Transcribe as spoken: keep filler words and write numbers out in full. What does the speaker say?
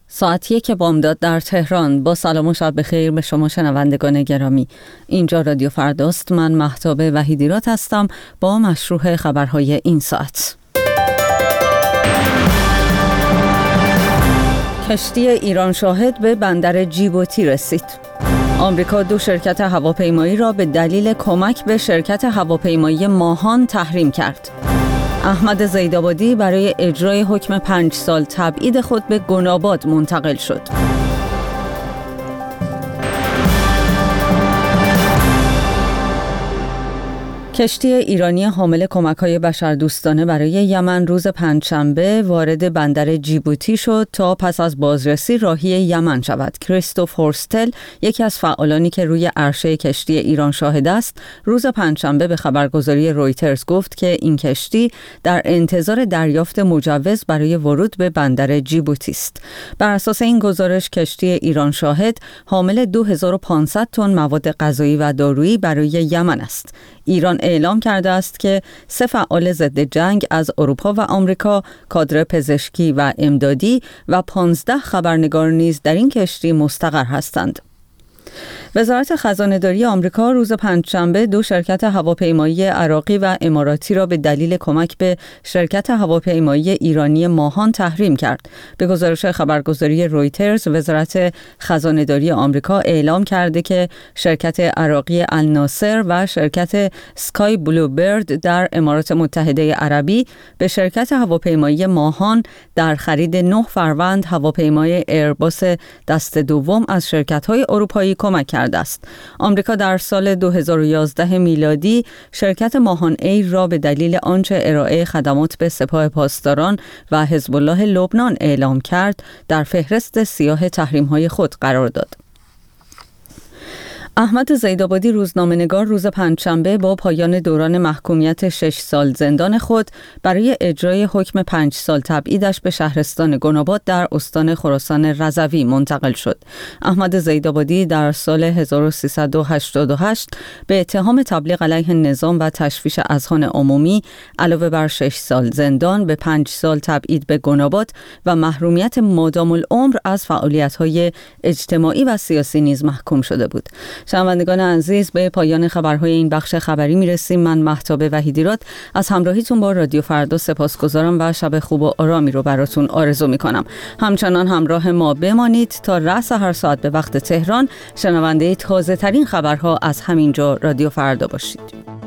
ساعت یک بامداد در تهران. با سلام و شب بخیر به شما شنوندگان گرامی. اینجا رادیو فرداست. من مهتاب وحیدیرات هستم با مشروع خبرهای این ساعت. کشتی ایران شاهد به بندر جیبوتی رسید. آمریکا دو شرکت هواپیمایی را به دلیل کمک به شرکت هواپیمایی ماهان تحریم کرد. احمد زیدآبادی برای اجرای حکم پنج سال تبعید خود به گناباد منتقل شد. کشتی ایرانی حامل کمک‌های بشردوستانه برای یمن روز پنجشنبه وارد بندر جیبوتی شد تا پس از بازرسی راهی یمن شود. کریستوف هورستل، یکی از فعالانی که روی عرشه کشتی ایران شاهد است، روز پنجشنبه به خبرگزاری رویترز گفت که این کشتی در انتظار دریافت مجوز برای ورود به بندر جیبوتی است. بر اساس این گزارش، کشتی ایران شاهد حامل دو هزار و پانصد تن مواد غذایی و دارویی برای یمن است. ایران اعلام کرده است که سه فعال ضد جنگ از اروپا و آمریکا، کادر پزشکی و امدادی و پانزده خبرنگار نیز در این کشتی مستقر هستند. وزارت خزانه‌داری آمریکا روز پنجشنبه دو شرکت هواپیمایی عراقی و اماراتی را به دلیل کمک به شرکت هواپیمایی ایرانی ماهان تحریم کرد. به گزارش خبرگزاری رویترز، وزارت خزانه‌داری آمریکا اعلام کرده که شرکت عراقی الناصر و شرکت سکای بلو برد در امارات متحده عربی به شرکت هواپیمایی ماهان در خرید نه فروند هواپیمای ایرباس دست دوم از شرکت‌های اروپایی کمک کرده است. آمریکا در سال دو هزار و یازده میلادی شرکت ماهان ایر را به دلیل آنچه ارائه خدمات به سپاه پاسداران و حزب الله لبنان اعلام کرد، در فهرست سیاه تحریم‌های خود قرار داد. احمد زیدآبادی، روزنامه‌نگار، روز پنجشنبه با پایان دوران محکومیت شش سال زندان خود برای اجرای حکم پنج سال تبعیدش به شهرستان گناباد در استان خراسان رضوی منتقل شد. احمد زیدآبادی در سال هزار و سیصد و هشتاد و هشت به اتهام تبلیغ علیه نظام و تشویش اذهان عمومی علاوه بر شش سال زندان به پنج سال تبعید به گناباد و محرومیت مادام العمر از فعالیت‌های اجتماعی و سیاسی نیز محکوم شده بود. شنوندگان عزیز، به پایان خبرهای این بخش خبری میرسیم. من مهتاب وحیدیرات از همراهیتون با رادیو فردا سپاسگزارم و شب خوب و آرامی رو براتون آرزو میکنم. همچنان همراه ما بمانید تا رأس هر ساعت به وقت تهران شنونده تازه ترین خبرها از همینجا رادیو فردا باشید.